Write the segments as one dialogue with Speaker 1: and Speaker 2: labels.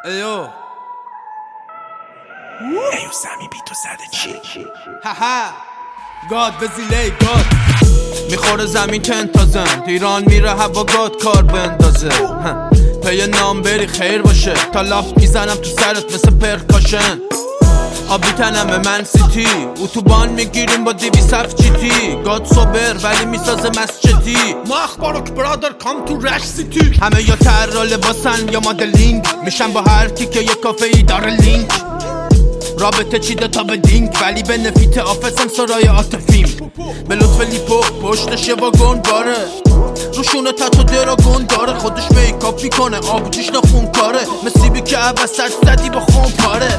Speaker 1: ایو
Speaker 2: سمی بی تو زده چی؟
Speaker 1: هاها گاد وزیله گاد میخوره زمین که انتازم ایران میره هوا گاد کار بندازه پی نام بری خیر باشه تا لاف میزنم تو سرت مثل پرکاشن آبی تنم به من سیتی اتوبان میگیریم با 207 جیتی گاد صبر ولی میسازه مسجدی ما اخبارک برادر کام تو رش سیتی همه یا تر لباسن یا مدلینگ میشن با هر کی که یه کافه ای داره لینک رابطه چیده تا به دینگ ولی به نفیت آفسم سرای آتفیم به لطف لیپو پشتش یه واگن باره روشونه تاتو دراگون داره خودش میکاپ میکنه آبجیش نخون کاره مسیبی که عوض سرد زدی با خون پاره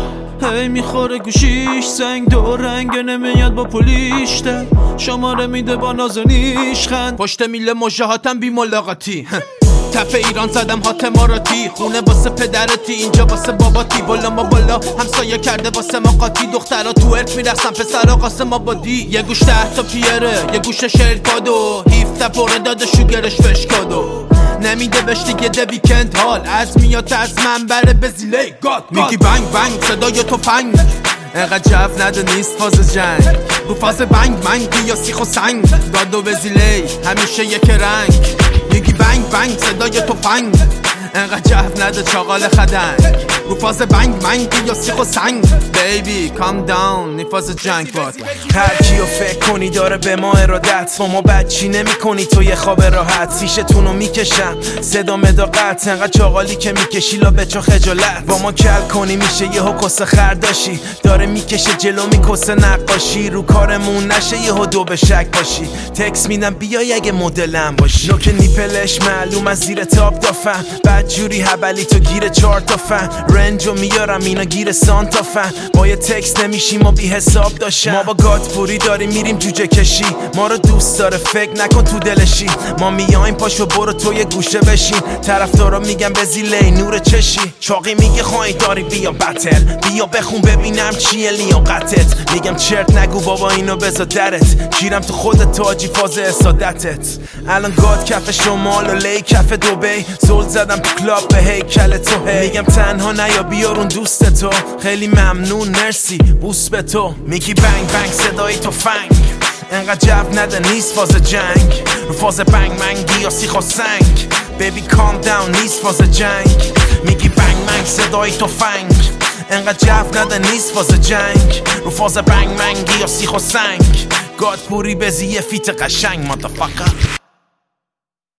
Speaker 1: هی میخوره گوشیش سنگ دو رنگ نمیاد با پولیشته شماره میده با نازنیش خند پشت میله مجاهاتم بی ملاقاتی تف ایران زدم هاتماراتی خونه واسه پدرتی اینجا واسه باباتی بالا ما بالا همسایه کرده واسه ما قاطی دخترها تو ارک میرسن پسرها قاسم آبادی یه گوش 10 تا پیره یه گوش شرکادو 17 پره داده شوگرش فشکادو نمیده بهش دیگه ده ویکند حال از میاد از منبر بزیله گاد میگی بنگ بنگ صدای تفنگ انقدر جو نده نیست فاز جنگ رو فاز بنگ منگ یا سیخ و سنگ گاد و بزیله همیشه یک رنگ میگی بنگ بنگ صدای تفنگ انقدر جو نده چاقال خدنگ رو فاز بنگ منگ یا سیخ و سنگ بیبی کام داون نی فاز جنگ باد
Speaker 2: هر کیو فکر کنی داره به ما ارادت با ما بچی نمی کنی تو یه خواب راحت سیشتونو میکشم صدا مداقت انقدر چاقالی که میکشی لا بچا خجالت با ما کل کنی میشه یه کسه خرداشی داره میکشه جلو میکسه نقاشی رو کارمون نشه یه دو به شک باشی تکس میدم بیای اگه مدلم باشی نوک نیپلش معلوم از زیر تاپ دافن بعد جوری هبلی تو گیر 4 تا فن رنجو میارم اینا گیر سانتا فن با یه تکس نمیشیم و بی حساب داشتم ما با گاتپوری داریم میریم جوجه کشی ما رو دوست داره فکر نکن تو دلشی ما میایم پاشو برو تو یه گوشه بشین طرفدارا میگن بزیله نور چشی چاقی میگه خواهی داری بیا بتل بیا بخون ببینم چیه لیاقتت میگم چرت نگو بابا اینو بذار درت گیرم تو خودت تاجی فاز اسادتت الان گاد کف شمال و لی کف دبی زل زدم تو کلاب به هیکل تو میگم تنها نیا بیارون دوست تو خیلی ممنون مرسی بوس به تو میگی بنگ بنگ صدای تو فنگ انقدر جو نده نیست فاز جنگ رو فاز بنگ منگی یا سیخ و سنگ بیبی کام داون نیست فاز جنگ میگی بنگ منگ صدای تو فنگ انقدر جو نده نیست فاز جنگ رو فاز بنگ منگی یا سیخ و سنگ گاد پوری بزی یه فیت قشنگ مادرفاکر